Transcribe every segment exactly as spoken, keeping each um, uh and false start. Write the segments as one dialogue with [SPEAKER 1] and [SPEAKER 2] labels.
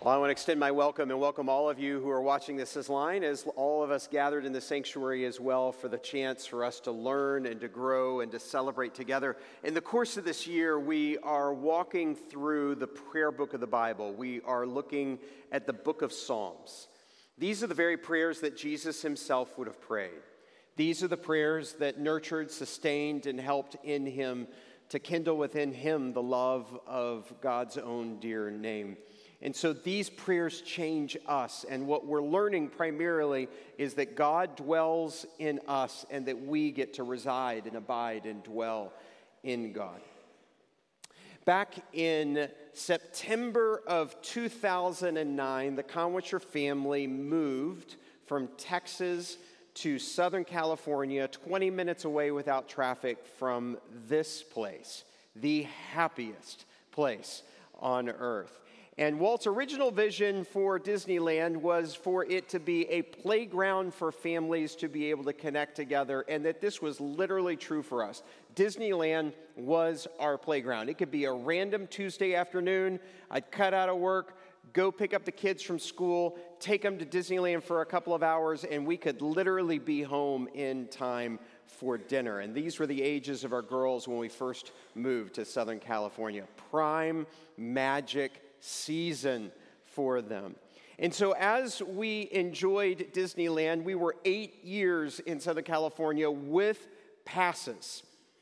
[SPEAKER 1] Well, I want to extend my welcome and welcome all of you who are watching this as line, as all of us gathered in the sanctuary as well, for the chance for us to learn and to grow and to celebrate together. In the course of this year, we are walking through the prayer book of the Bible. We are looking at the book of Psalms. These are the very prayers that Jesus himself would have prayed. These are the prayers that nurtured, sustained, and helped in him to kindle within him the love of God's own dear name. And so these prayers change us, and what we're learning primarily is that God dwells in us and that we get to reside and abide and dwell in God. Back in September of two thousand nine, the Conwitcher family moved from Texas to Southern California, twenty minutes away without traffic from this place, the happiest place on earth. And Walt's original vision for Disneyland was for it to be a playground for families to be able to connect together, and that this was literally true for us. Disneyland was our playground. It could be a random Tuesday afternoon. I'd cut out of work, go pick up the kids from school, take them to Disneyland for a couple of hours, and we could literally be home in time for dinner. And these were the ages of our girls when we first moved to Southern California. Prime magic season for them. And so as we enjoyed Disneyland, we were eight years in Southern California with passes.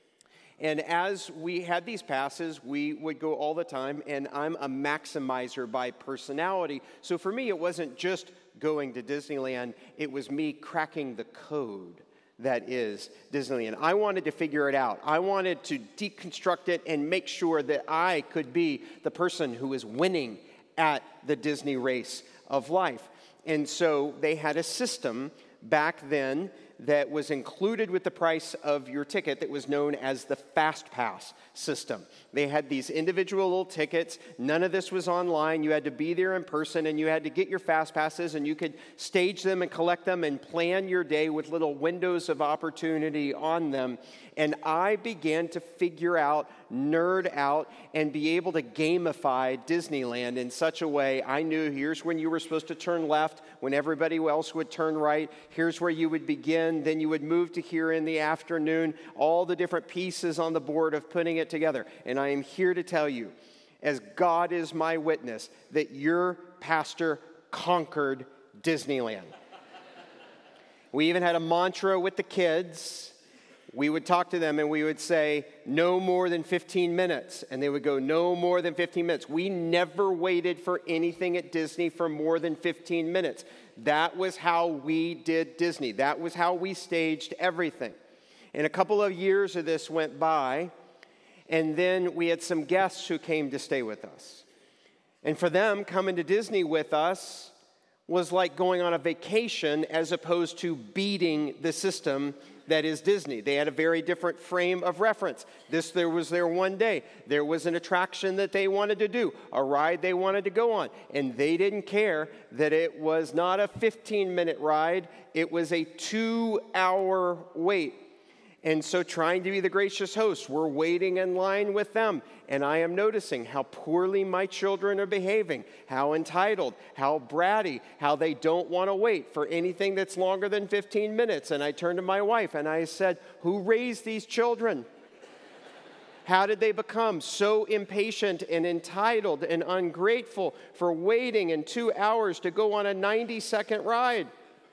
[SPEAKER 1] And as we had these passes, we would go all the time, and I'm a maximizer by personality. So for me, it wasn't just going to Disneyland, it was me cracking the code that is Disneyland. I wanted to figure it out. I wanted to deconstruct it and make sure that I could be the person who is winning at the Disney race of life. And so they had a system back then that was included with the price of your ticket that was known as the Fast Pass system. They had these individual little tickets. None of this was online. You had to be there in person, and you had to get your Fast Passes, and you could stage them and collect them and plan your day with little windows of opportunity on them. And I began to figure out, nerd out, and be able to gamify Disneyland in such a way I knew here's when you were supposed to turn left, when everybody else would turn right. Here's where you would begin. Then you would move to here in the afternoon. All the different pieces on the board of putting it together. And I am here to tell you, as God is my witness, that your pastor conquered Disneyland. We even had a mantra with the kids. We would talk to them and we would say, no more than fifteen minutes. And they would go, no more than fifteen minutes. We never waited for anything at Disney for more than fifteen minutes. That was how we did Disney. That was how we staged everything. And a couple of years of this went by, and then we had some guests who came to stay with us. And for them, coming to Disney with us was like going on a vacation as opposed to beating the system that is Disney. They had a very different frame of reference. This there was their one day. There was an attraction that they wanted to do, a ride they wanted to go on, and they didn't care that it was not a fifteen-minute ride. It was a two-hour wait. And so trying to be the gracious host, we're waiting in line with them. And I am noticing how poorly my children are behaving, how entitled, how bratty, how they don't want to wait for anything that's longer than fifteen minutes. And I turned to my wife and I said, who raised these children? How did they become so impatient and entitled and ungrateful for waiting in two hours to go on a ninety-second ride?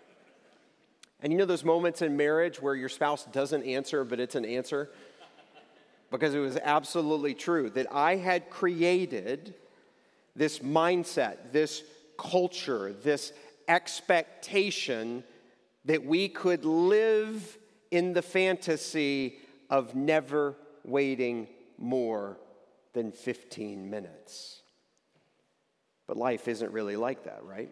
[SPEAKER 1] And you know those moments in marriage where your spouse doesn't answer, but it's an answer? Because it was absolutely true that I had created this mindset, this culture, this expectation that we could live in the fantasy of never waiting more than fifteen minutes. But life isn't really like that, right?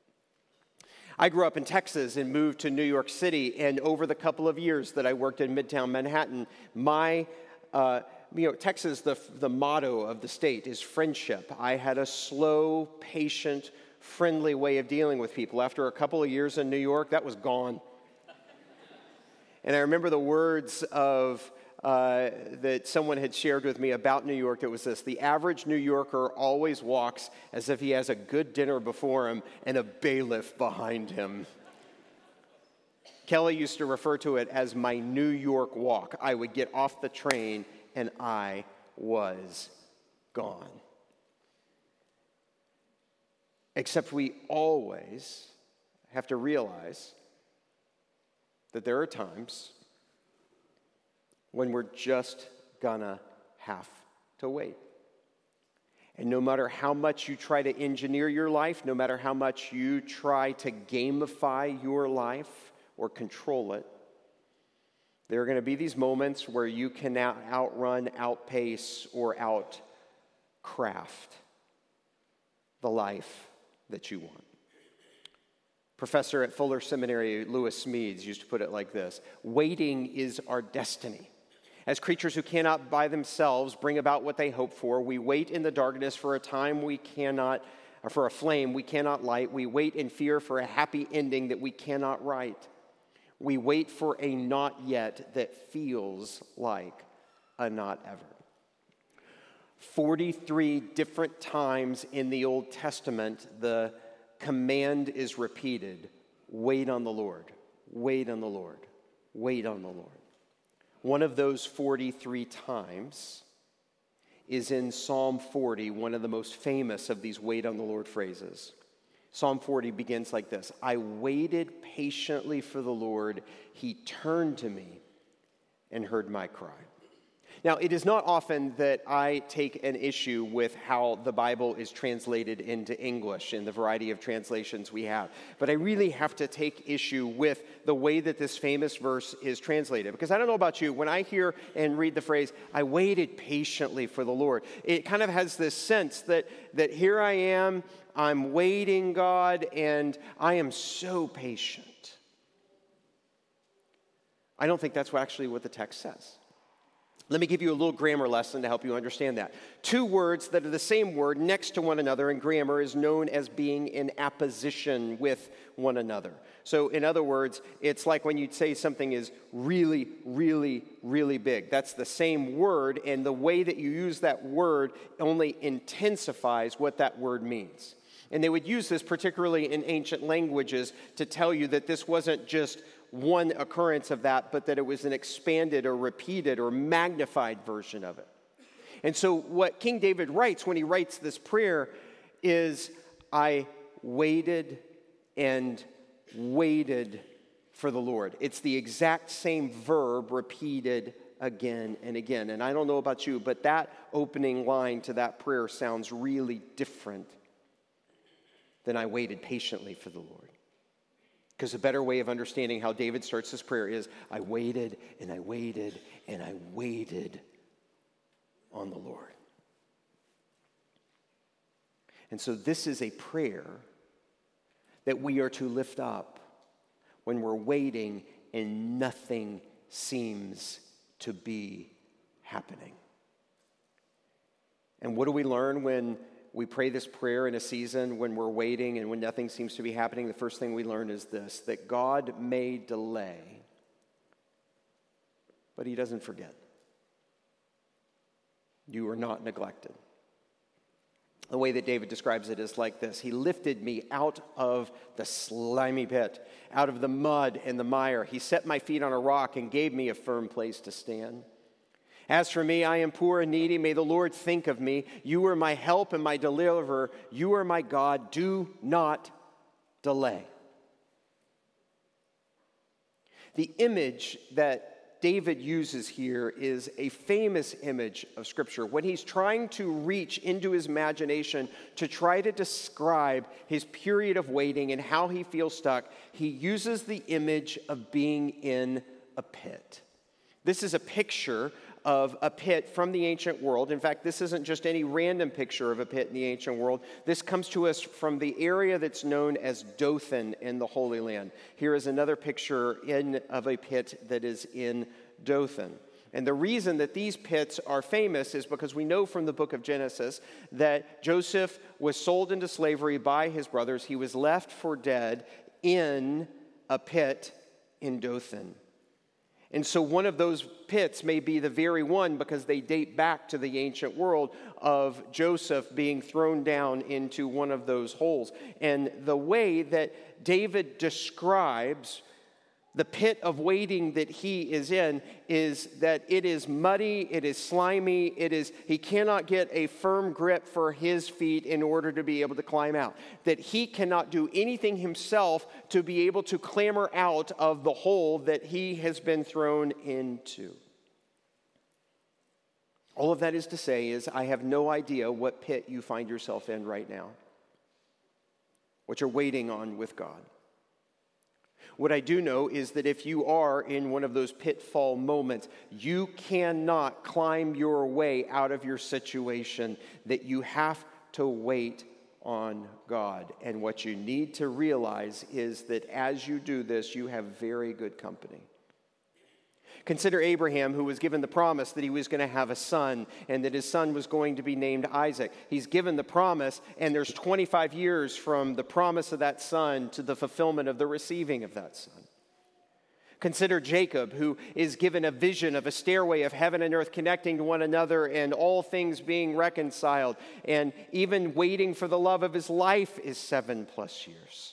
[SPEAKER 1] I grew up in Texas and moved to New York City, and over the couple of years that I worked in Midtown Manhattan, my, uh, you know, Texas, the, the motto of the state is friendship. I had a slow, patient, friendly way of dealing with people. After a couple of years in New York, that was gone. And I remember the words of uh, that someone had shared with me about New York. It was this: the average New Yorker always walks as if he has a good dinner before him and a bailiff behind him. Kelly used to refer to it as my New York walk. I would get off the train and I was gone. Except we always have to realize that there are times when we're just gonna have to wait. And no matter how much you try to engineer your life, no matter how much you try to gamify your life or control it, there are going to be these moments where you can out- outrun, outpace, or outcraft the life that you want. Professor at Fuller Seminary, Lewis Smedes, used to put it like this: waiting is our destiny. As creatures who cannot by themselves bring about what they hope for, we wait in the darkness for a time we cannot, or for a flame we cannot light. We wait in fear for a happy ending that we cannot write. We wait for a not yet that feels like a not ever. forty-three different times in the Old Testament, the command is repeated: wait on the Lord, wait on the Lord, wait on the Lord. One of those forty-three times is in Psalm forty, one of the most famous of these wait on the Lord phrases. Psalm forty begins like this: I waited patiently for the Lord. He turned to me and heard my cry. Now, it is not often that I take an issue with how the Bible is translated into English in the variety of translations we have. But I really have to take issue with the way that this famous verse is translated. Because I don't know about you, when I hear and read the phrase, I waited patiently for the Lord, it kind of has this sense that, that here I am, I'm waiting, God, and I am so patient. I don't think that's actually what the text says. Let me give you a little grammar lesson to help you understand that. Two words that are the same word next to one another in grammar is known as being in apposition with one another. So in other words, it's like when you'd say something is really, really, really big. That's the same word, and the way that you use that word only intensifies what that word means. And they would use this particularly in ancient languages to tell you that this wasn't just one occurrence of that, but that it was an expanded or repeated or magnified version of it. And so what King David writes when he writes this prayer is, I waited and waited for the Lord. It's the exact same verb repeated again and again. And I don't know about you, but that opening line to that prayer sounds really different than I waited patiently for the Lord. Because a better way of understanding how David starts this prayer is, I waited and I waited and I waited on the Lord. And so this is a prayer that we are to lift up when we're waiting and nothing seems to be happening. And what do we learn when we pray this prayer in a season when we're waiting and when nothing seems to be happening? The first thing we learn is this: that God may delay, but he doesn't forget. You are not neglected. The way that David describes it is like this: he lifted me out of the slimy pit, out of the mud and the mire. He set my feet on a rock and gave me a firm place to stand. As for me, I am poor and needy. May the Lord think of me. You are my help and my deliverer. You are my God. Do not delay. The image that David uses here is a famous image of Scripture. When he's trying to reach into his imagination to try to describe his period of waiting and how he feels stuck, he uses the image of being in a pit. This is a picture of a pit from the ancient world. In fact, this isn't just any random picture of a pit in the ancient world. This comes to us from the area that's known as Dothan in the Holy Land. Here is another picture in, of a pit that is in Dothan. And the reason that these pits are famous is because we know from the book of Genesis that Joseph was sold into slavery by his brothers. He was left for dead in a pit in Dothan. And so one of those pits may be the very one, because they date back to the ancient world, of Joseph being thrown down into one of those holes. And the way that David describes the pit of waiting that he is in is that it is muddy, it is slimy, it is, he cannot get a firm grip for his feet in order to be able to climb out. That he cannot do anything himself to be able to clamber out of the hole that he has been thrown into. All of that is to say is, I have no idea what pit you find yourself in right now, what you're waiting on with God. What I do know is that if you are in one of those pitfall moments, you cannot climb your way out of your situation, that you have to wait on God. And what you need to realize is that as you do this, you have very good company. Consider Abraham, who was given the promise that he was going to have a son and that his son was going to be named Isaac. He's given the promise, and there's twenty-five years from the promise of that son to the fulfillment of the receiving of that son. Consider Jacob, who is given a vision of a stairway of heaven and earth connecting to one another and all things being reconciled. And even waiting for the love of his life is seven plus years.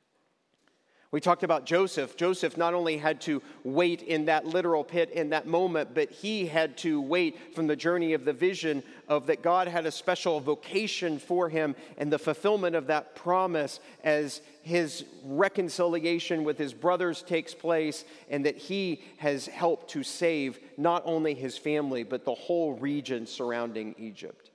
[SPEAKER 1] We talked about Joseph. Joseph not only had to wait in that literal pit in that moment, but he had to wait from the journey of the vision of that God had a special vocation for him and the fulfillment of that promise as his reconciliation with his brothers takes place, and that he has helped to save not only his family, but the whole region surrounding Egypt.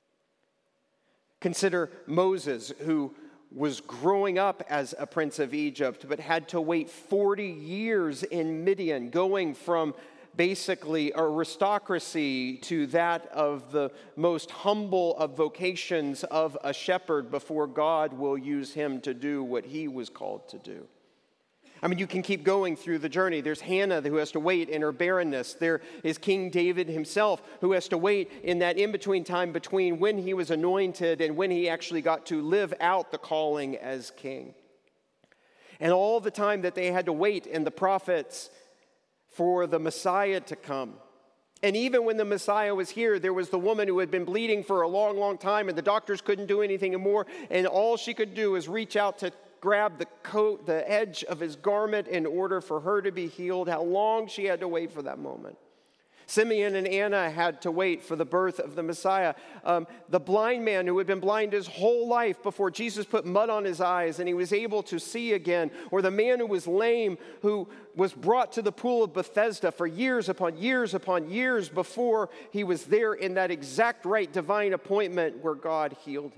[SPEAKER 1] Consider Moses, who was growing up as a prince of Egypt, but had to wait forty years in Midian, going from basically aristocracy to that of the most humble of vocations of a shepherd before God will use him to do what he was called to do. I mean, you can keep going through the journey. There's Hannah who has to wait in her barrenness. There is King David himself who has to wait in that in-between time between when he was anointed and when he actually got to live out the calling as king. And all the time that they had to wait in the prophets for the Messiah to come. And even when the Messiah was here, there was the woman who had been bleeding for a long, long time, and the doctors couldn't do anything more, and all she could do is reach out to grab the coat, the edge of his garment in order for her to be healed. How long she had to wait for that moment. Simeon and Anna had to wait for the birth of the Messiah. Um, the blind man who had been blind his whole life before Jesus put mud on his eyes and he was able to see again. Or the man who was lame, who was brought to the pool of Bethesda for years upon years upon years before he was there in that exact right divine appointment where God healed him.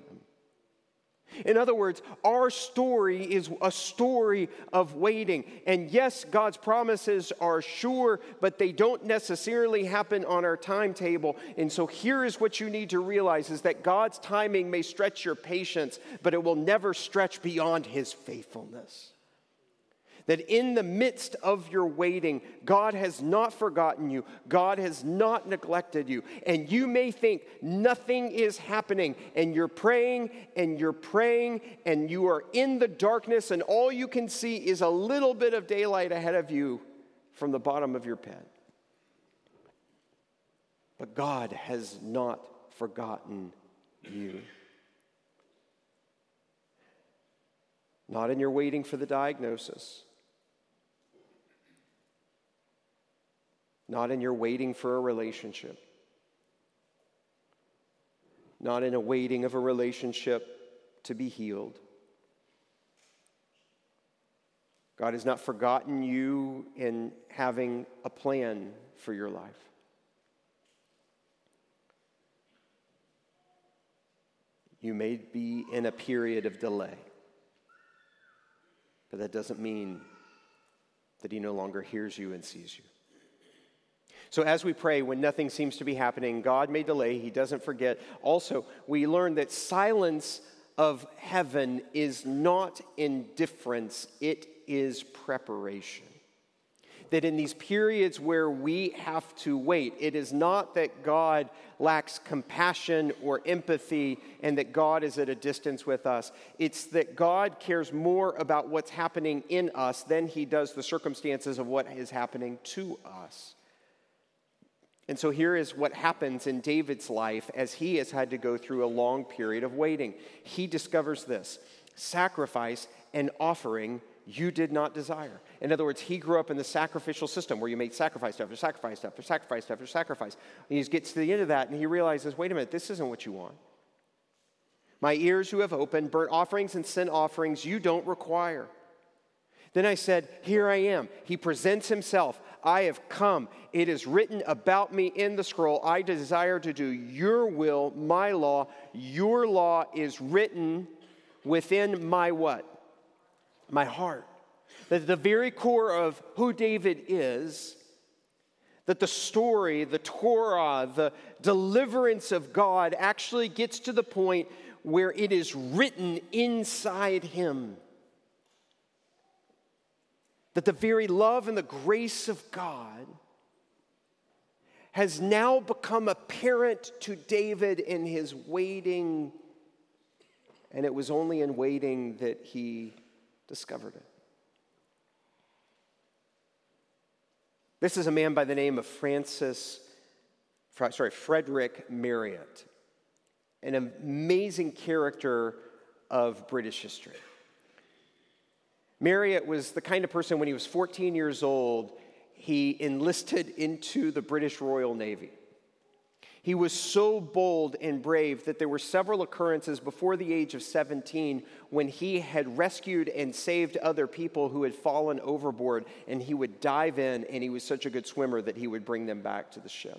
[SPEAKER 1] In other words, our story is a story of waiting. And yes, God's promises are sure, but they don't necessarily happen on our timetable. And so here is what you need to realize is that God's timing may stretch your patience, but it will never stretch beyond his faithfulness. That in the midst of your waiting, God has not forgotten you. God has not neglected you. And you may think nothing is happening, and you're praying, and you're praying, and you are in the darkness, and all you can see is a little bit of daylight ahead of you from the bottom of your pit. But God has not forgotten you. Not in your waiting for the diagnosis. Not in your waiting for a relationship. Not in a waiting of a relationship to be healed. God has not forgotten you in having a plan for your life. You may be in a period of delay, but that doesn't mean that he no longer hears you and sees you. So as we pray, when nothing seems to be happening, God may delay, he doesn't forget. Also, we learn that silence of heaven is not indifference, it is preparation. that in these periods where we have to wait, it is not that God lacks compassion or empathy and that God is at a distance with us. It's that God cares more about what's happening in us than he does the circumstances of what is happening to us. And so here is what happens in David's life as he has had to go through a long period of waiting. He discovers this: sacrifice and offering you did not desire. In other words, he grew up in the sacrificial system where you made sacrifice after sacrifice after sacrifice after sacrifice. And he gets to the end of that and he realizes, wait a minute, this isn't what you want. My ears you have opened, burnt offerings and sin offerings you don't require. Then I said, here I am. He presents himself. I have come. It is written about me in the scroll. I desire to do your will, my law. Your law is written within my what? My heart. That at the very core of who David is, that the story, the Torah, the deliverance of God actually gets to the point where it is written inside him. That the very love and the grace of God has now become apparent to David in his waiting, and it was only in waiting that he discovered it. This is a man by the name of Francis, sorry, Frederick Marryat, an amazing character of British history. Marryat was the kind of person, when he was fourteen years old, he enlisted into the British Royal Navy. He was so bold and brave that there were several occurrences before the age of seventeen when he had rescued and saved other people who had fallen overboard, and he would dive in, and he was such a good swimmer that he would bring them back to the ship.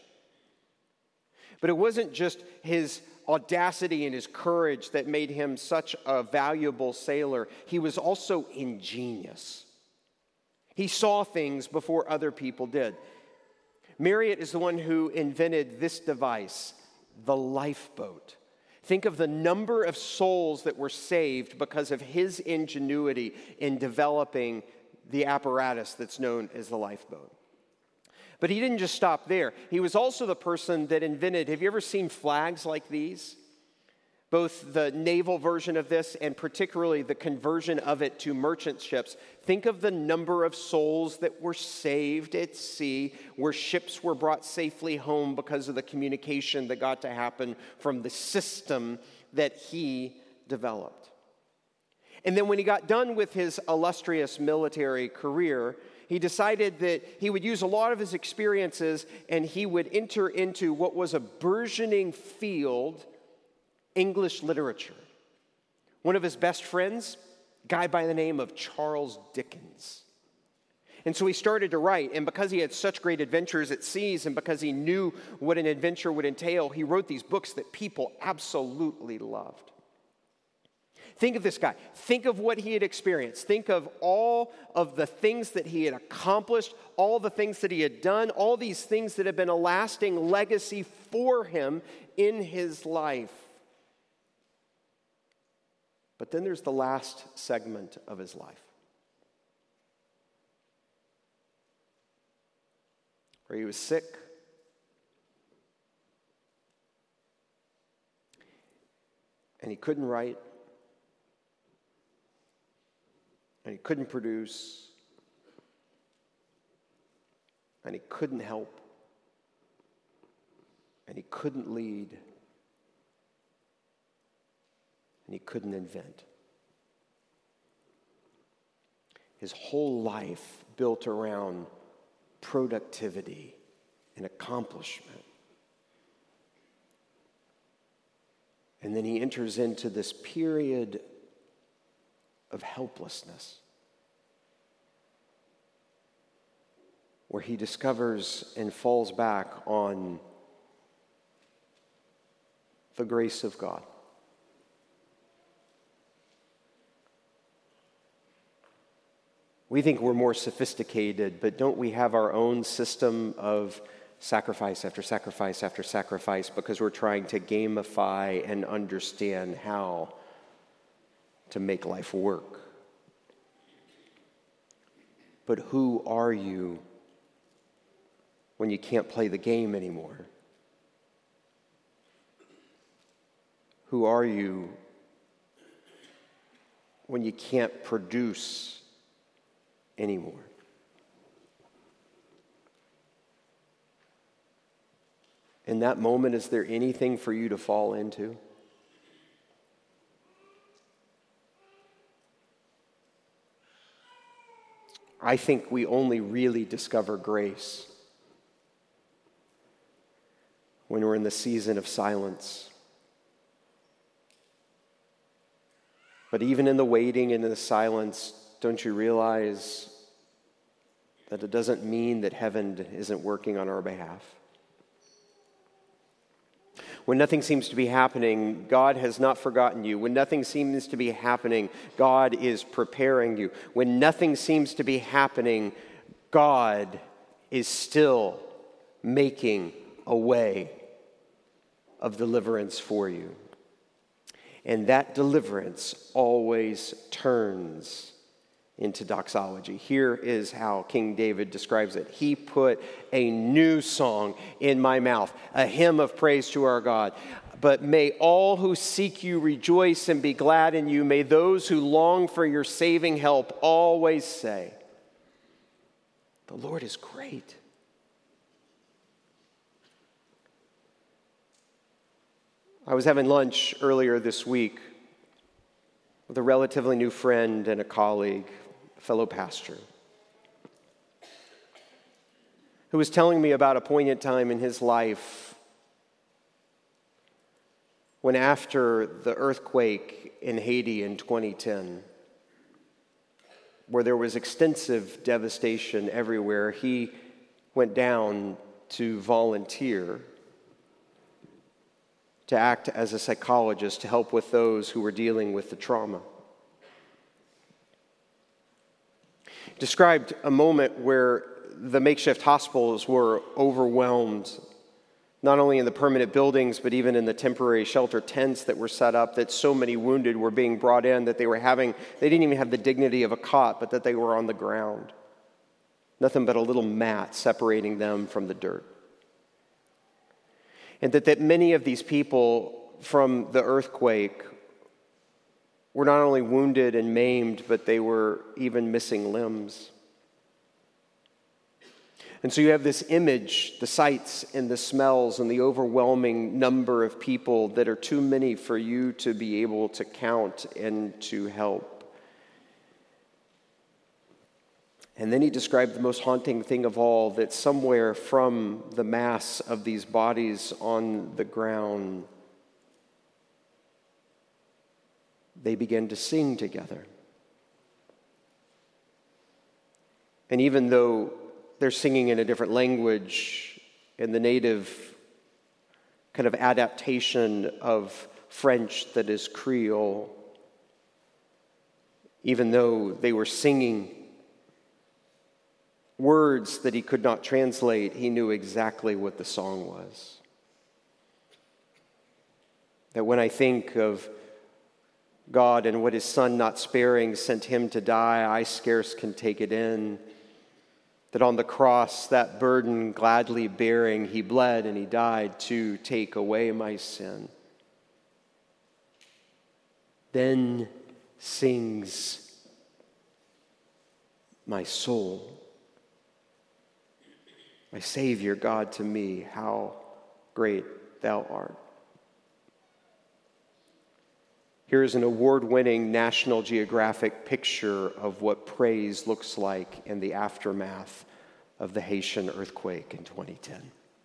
[SPEAKER 1] But it wasn't just his audacity and his courage that made him such a valuable sailor. He was also ingenious. He saw things before other people did. Marryat is the one who invented this device, the lifeboat. Think of the number of souls that were saved because of his ingenuity in developing the apparatus that's known as the lifeboat. But he didn't just stop there. He was also the person that invented, have you ever seen flags like these? Both the naval version of this and particularly the conversion of it to merchant ships. Think of the number of souls that were saved at sea, where ships were brought safely home because of the communication that got to happen from the system that he developed. And then when he got done with his illustrious military career, he decided that he would use a lot of his experiences and he would enter into what was a burgeoning field, English literature. One of his best friends, a guy by the name of Charles Dickens. And so he started to write, and because he had such great adventures at seas and because he knew what an adventure would entail, he wrote these books that people absolutely loved. Think of this guy. Think of what he had experienced. Think of all of the things that he had accomplished, all the things that he had done, all these things that have been a lasting legacy for him in his life. But then there's the last segment of his life, where he was sick, and he couldn't write, and he couldn't produce, and he couldn't help, and he couldn't lead, and he couldn't invent. His whole life built around productivity and accomplishment. And then he enters into this period of helplessness, where he discovers and falls back on the grace of God. We think we're more sophisticated, but don't we have our own system of sacrifice after sacrifice after sacrifice because we're trying to gamify and understand how to make life work? But who are you when you can't play the game anymore? Who are you when you can't produce anymore? In that moment, is there anything for you to fall into? I think we only really discover grace when we're in the season of silence. But even in the waiting and in the silence, don't you realize that it doesn't mean that heaven isn't working on our behalf? When nothing seems to be happening, God has not forgotten you. When nothing seems to be happening, God is preparing you. When nothing seems to be happening, God is still making a way of deliverance for you. And that deliverance always turns into doxology. Here is how King David describes it. He put a new song in my mouth, a hymn of praise to our God. But may all who seek you rejoice and be glad in you. May those who long for your saving help always say, the Lord is great. I was having lunch earlier this week with a relatively new friend and a colleague, a fellow pastor, who was telling me about a poignant time in his life when, after the earthquake in Haiti in twenty ten, where there was extensive devastation everywhere, he went down to volunteer, to act as a psychologist to help with those who were dealing with the trauma. Described a moment where the makeshift hospitals were overwhelmed, not only in the permanent buildings, but even in the temporary shelter tents that were set up, that so many wounded were being brought in that they were having, they didn't even have the dignity of a cot, but that they were on the ground. Nothing but a little mat separating them from the dirt. And that, that many of these people from the earthquake were not only wounded and maimed, but they were even missing limbs. And so you have this image, the sights and the smells and the overwhelming number of people that are too many for you to be able to count and to help. And then he described the most haunting thing of all, that somewhere from the mass of these bodies on the ground, they began to sing together. And even though they're singing in a different language, in the native kind of adaptation of French that is Creole, even though they were singing words that he could not translate, he knew exactly what the song was. That when I think of God and what his son, not sparing, sent him to die, I scarce can take it in. That on the cross, that burden gladly bearing, he bled and he died to take away my sin. Then sings my soul, my Savior God, to me, how great thou art. Here is an award-winning National Geographic picture of what praise looks like in the aftermath of the Haitian earthquake in twenty ten.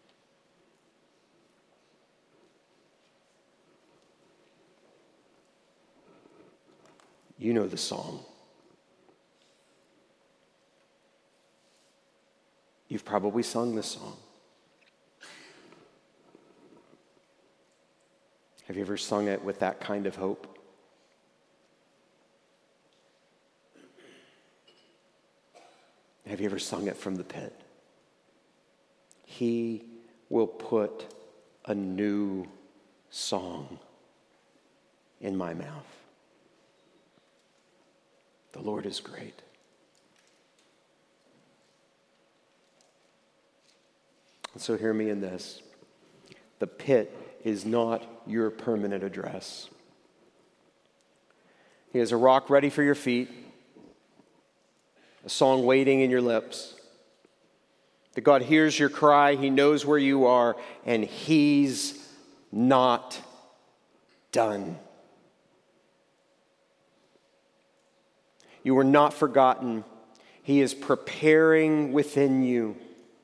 [SPEAKER 1] You know the song. You've probably sung this song. Have you ever sung it with that kind of hope? Have you ever sung it from the pit? He will put a new song in my mouth. The Lord is great. So hear me in this. The pit is not your permanent address. He has a rock ready for your feet, a song waiting in your lips. That God hears your cry, He knows where you are, and He's not done. You are not forgotten. He is preparing within you.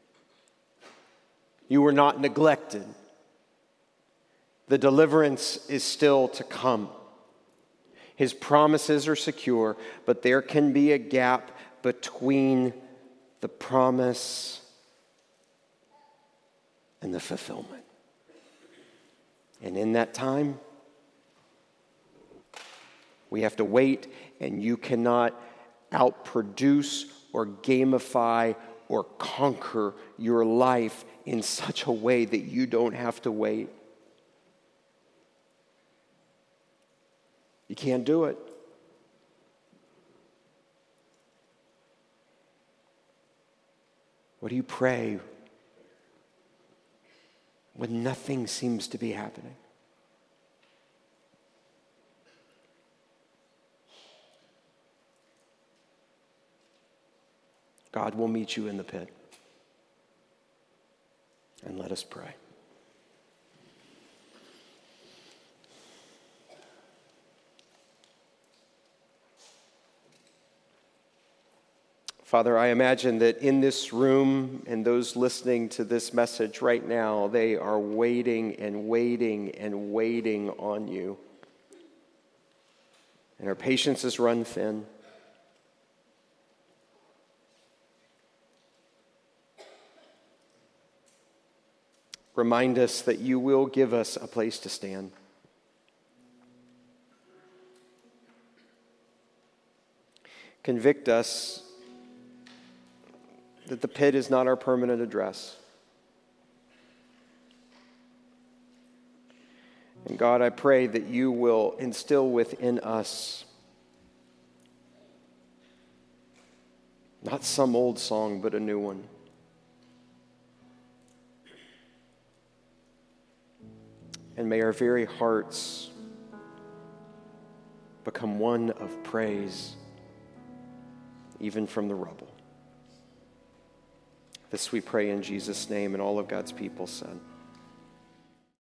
[SPEAKER 1] You were not neglected. The deliverance is still to come. His promises are secure, but there can be a gap between the promise and the fulfillment. And in that time, we have to wait, and you cannot outproduce or gamify or conquer your life in such a way that you don't have to wait. You can't do it. What do you pray when nothing seems to be happening? God will meet you in the pit. And let us pray. Father, I imagine that in this room and those listening to this message right now, they are waiting and waiting and waiting on you. And our patience is run thin. Remind us that you will give us a place to stand. Convict us that the pit is not our permanent address. And God, I pray that you will instill within us not some old song, but a new one. And may our very hearts become one of praise, even from the rubble. This we pray in Jesus' name, and all of God's people said.